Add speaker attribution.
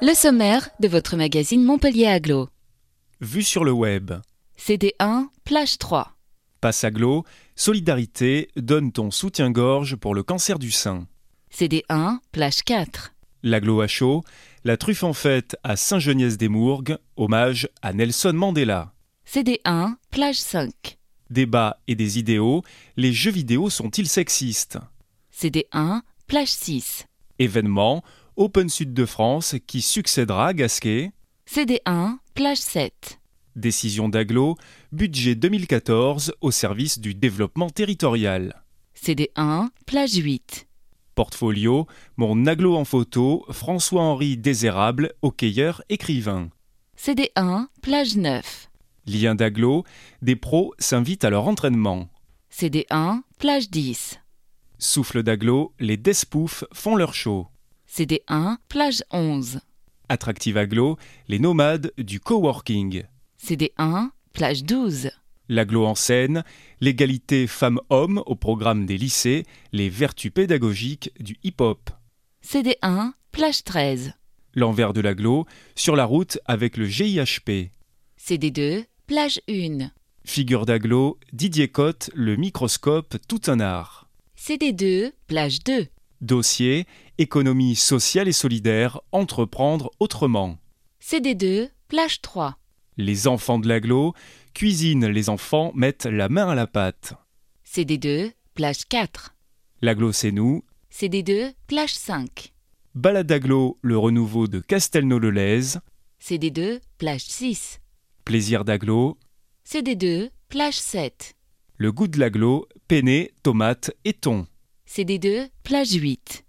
Speaker 1: Le sommaire de votre magazine Montpellier Agglo.
Speaker 2: Vue sur le web.
Speaker 1: CD1, plage 3.
Speaker 2: Passe Agglo, solidarité, donne ton soutien-gorge pour le cancer du sein.
Speaker 1: CD1, plage 4.
Speaker 2: L'Agglo à chaud, la truffe en fête à Saint-Geniès-des-Mourgues, hommage à Nelson Mandela.
Speaker 1: CD1, plage 5.
Speaker 2: Débat et des idéaux, les jeux vidéo sont-ils sexistes?
Speaker 1: CD1, plage 6.
Speaker 2: Événement, Open Sud de France qui succédera à Gasquet.
Speaker 1: CD1, plage 7.
Speaker 2: Décision d'Agglo, budget 2014 au service du développement territorial.
Speaker 1: CD1, plage 8.
Speaker 2: Portfolio, mon Agglo en photo, François-Henri Désérable, hockeyeur, écrivain.
Speaker 1: CD1, plage 9.
Speaker 2: Lien d'Agglo, des pros s'invitent à leur entraînement.
Speaker 1: CD1, plage 10.
Speaker 2: Souffle d'Agglo, les Despoufs font leur show.
Speaker 1: CD1, plage 11.
Speaker 2: Attractive Agglo, les nomades du coworking.
Speaker 1: CD1, plage 12.
Speaker 2: L'Agglo en scène, l'égalité femmes-hommes au programme des lycées, les vertus pédagogiques du hip-hop.
Speaker 1: CD1, plage 13.
Speaker 2: L'envers de l'Agglo, sur la route avec le GIHP.
Speaker 1: CD2, plage 1.
Speaker 2: Figure d'Agglo, Didier Cotte, le microscope, tout un art.
Speaker 1: CD2, plage 2.
Speaker 2: Dossier, économie sociale et solidaire, entreprendre autrement.
Speaker 1: CD2, plage 3.
Speaker 2: Les enfants de l'Agglo, cuisine, les enfants mettent la main à la pâte.
Speaker 1: CD2, plage 4.
Speaker 2: L'Agglo c'est nous.
Speaker 1: CD2, plage 5.
Speaker 2: Balade d'Agglo, le renouveau de Castelnau-le-Lez.
Speaker 1: CD2, plage 6.
Speaker 2: Plaisir d'Agglo.
Speaker 1: CD2, plage 7.
Speaker 2: Le goût de l'Agglo, penne, tomate et thon.
Speaker 1: CD2, plage 8.